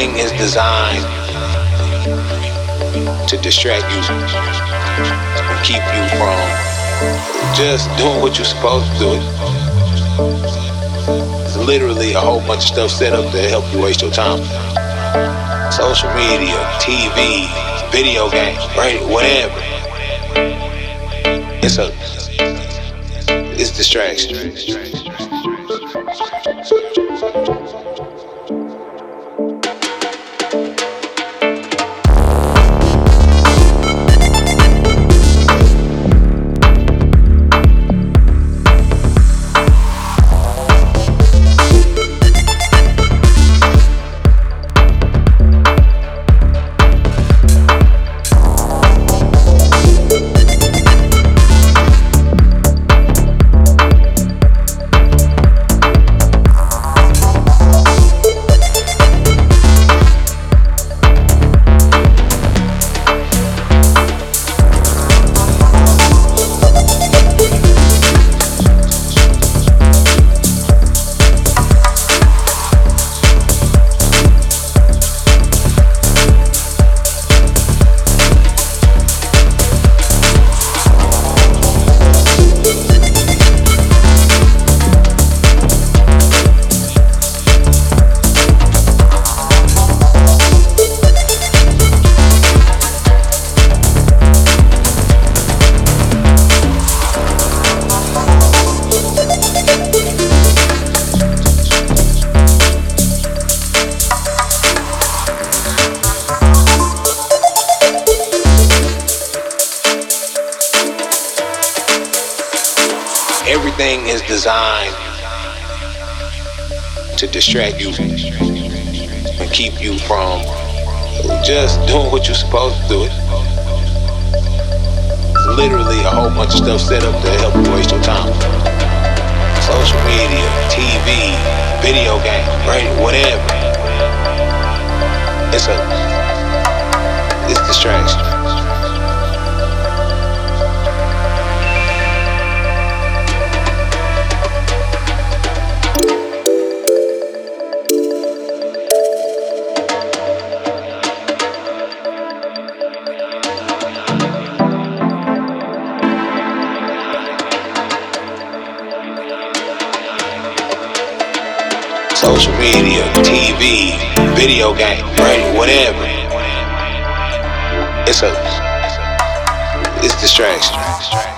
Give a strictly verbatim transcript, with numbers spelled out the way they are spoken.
Everything is designed to distract you and keep you from just doing what you're supposed to do. It's literally a whole bunch of stuff set up to help you waste your time. Social media, T V, video games, right? Whatever. It's a it's distraction. Everything is designed to distract you and keep you from just doing what you're supposed to do. It's literally a whole bunch of stuff set up to help you waste your time. Social media, T V, video games, right? Whatever. It's a it's distraction. Social media, T V, video game, right? Whatever. It's a it's distraction.